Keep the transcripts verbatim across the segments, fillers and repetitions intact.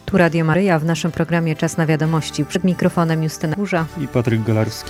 Tu Radio Maryja, w naszym programie Czas na wiadomości. Przed mikrofonem Justyna Burza i Patryk Golarski.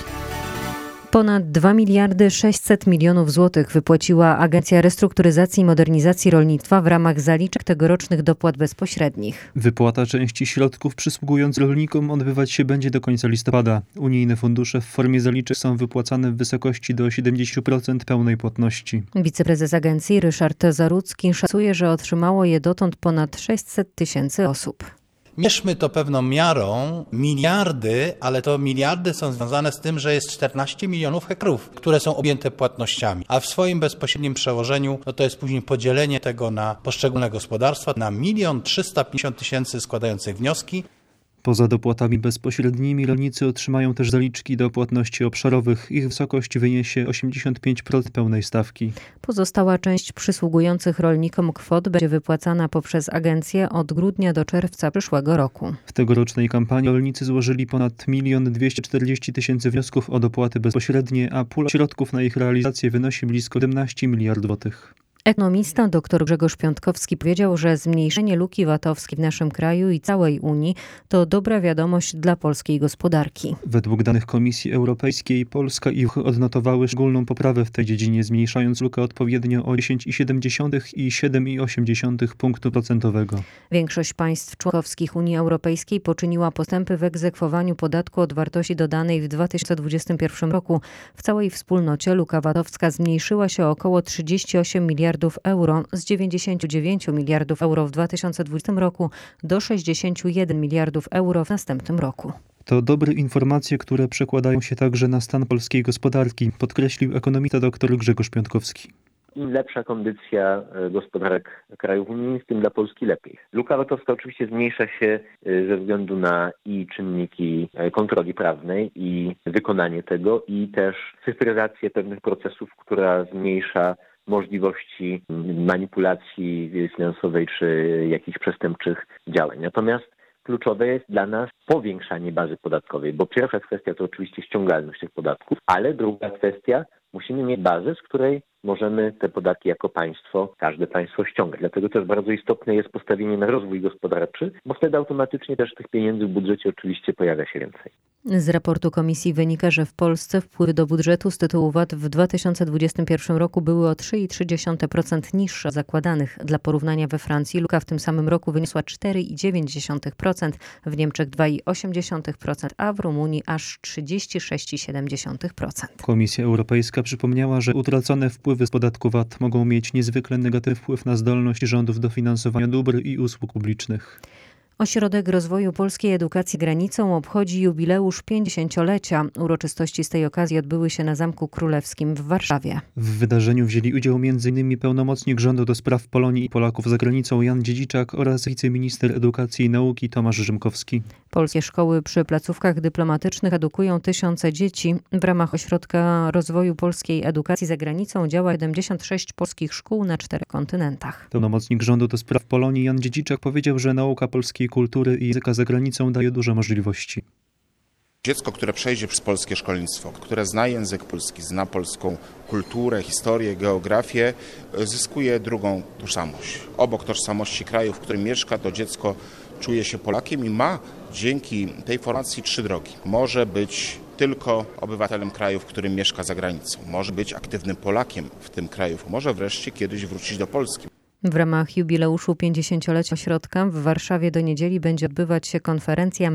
Ponad dwa miliardy sześćset milionów złotych wypłaciła Agencja Restrukturyzacji i Modernizacji Rolnictwa w ramach zaliczek tegorocznych dopłat bezpośrednich. Wypłata części środków przysługujących rolnikom odbywać się będzie do końca listopada. Unijne fundusze w formie zaliczek są wypłacane w wysokości do siedemdziesiąt procent pełnej płatności. Wiceprezes agencji Ryszard Zarudzki szacuje, że otrzymało je dotąd ponad sześćset tysięcy osób. Mierzmy to pewną miarą, miliardy, ale to miliardy są związane z tym, że jest czternaście milionów hektarów, które są objęte płatnościami, a w swoim bezpośrednim przełożeniu no to jest później podzielenie tego na poszczególne gospodarstwa, na milion trzysta pięćdziesiąt tysięcy składających wnioski. Poza dopłatami bezpośrednimi rolnicy otrzymają też zaliczki do płatności obszarowych. Ich wysokość wyniesie osiemdziesiąt pięć procent pełnej stawki. Pozostała część przysługujących rolnikom kwot będzie wypłacana poprzez agencję od grudnia do czerwca przyszłego roku. W tegorocznej kampanii rolnicy złożyli ponad milion dwieście czterdzieści tysięcy wniosków o dopłaty bezpośrednie, a pula środków na ich realizację wynosi blisko siedemnaście miliardów złotych. Ekonomista dr Grzegorz Piątkowski powiedział, że zmniejszenie luki vatowskiej w naszym kraju i całej Unii to dobra wiadomość dla polskiej gospodarki. Według danych Komisji Europejskiej Polska i Włochy odnotowały szczególną poprawę w tej dziedzinie, zmniejszając lukę odpowiednio o dziesięć przecinek siedem i siedem przecinek osiem punktu procentowego. Większość państw członkowskich Unii Europejskiej poczyniła postępy w egzekwowaniu podatku od wartości dodanej w dwa tysiące dwudziestym pierwszym roku. W całej wspólnocie luka vatowska zmniejszyła się o około trzydzieści osiem miliardów euro z dziewięćdziesiąt dziewięć miliardów euro w dwa tysiące dwudziestym roku do sześćdziesiąt jeden miliardów euro w następnym roku. To dobre informacje, które przekładają się także na stan polskiej gospodarki, podkreślił ekonomista dr Grzegorz Piątkowski. Im lepsza kondycja gospodarek krajów unijnych, tym dla Polski lepiej. Luka vatowska oczywiście zmniejsza się ze względu na i czynniki kontroli prawnej, i wykonanie tego, i też cyfryzację pewnych procesów, która zmniejsza możliwości manipulacji finansowej czy jakichś przestępczych działań. Natomiast kluczowe jest dla nas powiększanie bazy podatkowej, bo pierwsza kwestia to oczywiście ściągalność tych podatków, ale druga kwestia, musimy mieć bazę, z której możemy te podatki jako państwo, każde państwo ściągać. Dlatego też bardzo istotne jest postawienie na rozwój gospodarczy, bo wtedy automatycznie też tych pieniędzy w budżecie oczywiście pojawia się więcej. Z raportu Komisji wynika, że w Polsce wpływy do budżetu z tytułu V A T w dwa tysiące dwudziestym pierwszym roku były o trzy przecinek trzy procent niższe od zakładanych. Dla porównania we Francji luka w tym samym roku wyniosła cztery przecinek dziewięć procent, w Niemczech dwa przecinek osiem procent, a w Rumunii aż trzydzieści sześć przecinek siedem procent. Komisja Europejska przypomniała, że utracone wpływy z podatku V A T mogą mieć niezwykle negatywny wpływ na zdolność rządów do finansowania dóbr i usług publicznych. Ośrodek Rozwoju Polskiej Edukacji Granicą obchodzi jubileusz pięćdziesięciolecia. Uroczystości z tej okazji odbyły się na Zamku Królewskim w Warszawie. W wydarzeniu wzięli udział m in pełnomocnik rządu do spraw Polonii i Polaków za granicą Jan Dziedziczak oraz wiceminister edukacji i nauki Tomasz Rzymkowski. Polskie szkoły przy placówkach dyplomatycznych edukują tysiące dzieci. W ramach Ośrodka Rozwoju Polskiej Edukacji za granicą działa siedemdziesiąt sześć polskich szkół na czterech kontynentach. Pełnomocnik rządu do spraw Polonii Jan Dziedziczak powiedział, że nauka polskiej kultury i języka za granicą daje duże możliwości. Dziecko, które przejdzie przez polskie szkolnictwo, które zna język polski, zna polską kulturę, historię, geografię, zyskuje drugą tożsamość. Obok tożsamości kraju, w którym mieszka, to dziecko czuje się Polakiem i ma dzięki tej formacji trzy drogi. Może być tylko obywatelem kraju, w którym mieszka za granicą. Może być aktywnym Polakiem w tym kraju. Może wreszcie kiedyś wrócić do Polski. W ramach jubileuszu pięćdziesięciolecia ośrodka w Warszawie do niedzieli będzie odbywać się konferencja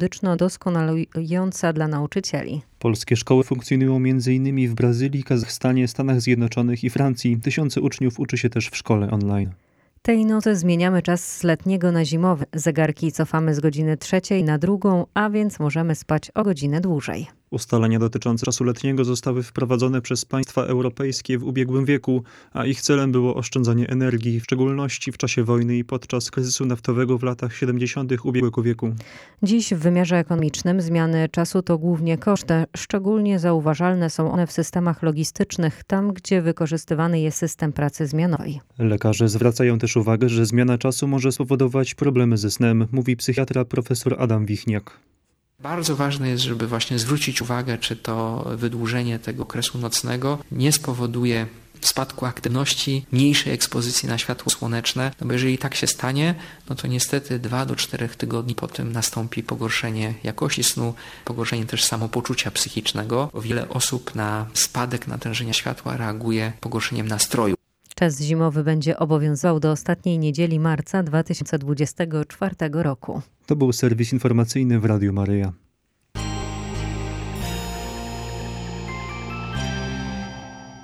metodyczno-doskonalująca dla nauczycieli. Polskie szkoły funkcjonują między innymi w Brazylii, Kazachstanie, Stanach Zjednoczonych i Francji. Tysiące uczniów uczy się też w szkole online. Tej nocy zmieniamy czas z letniego na zimowy. Zegarki cofamy z godziny trzeciej na drugą, a więc możemy spać o godzinę dłużej. Ustalenia dotyczące czasu letniego zostały wprowadzone przez państwa europejskie w ubiegłym wieku, a ich celem było oszczędzanie energii, w szczególności w czasie wojny i podczas kryzysu naftowego w latach siedemdziesiątych ubiegłego wieku. Dziś w wymiarze ekonomicznym zmiany czasu to głównie koszty. Szczególnie zauważalne są one w systemach logistycznych, tam gdzie wykorzystywany jest system pracy zmianowej. Lekarze zwracają też uwagę, że zmiana czasu może spowodować problemy ze snem, mówi psychiatra profesor Adam Wichniak. Bardzo ważne jest, żeby właśnie zwrócić uwagę, czy to wydłużenie tego okresu nocnego nie spowoduje spadku aktywności, mniejszej ekspozycji na światło słoneczne, no bo jeżeli tak się stanie, no to niestety dwa do czterech tygodni po tym nastąpi pogorszenie jakości snu, pogorszenie też samopoczucia psychicznego. O wiele osób na spadek natężenia światła reaguje pogorszeniem nastroju. Czas zimowy będzie obowiązywał do ostatniej niedzieli marca dwa tysiące dwudziestego czwartego roku. To był serwis informacyjny w Radiu Maryja.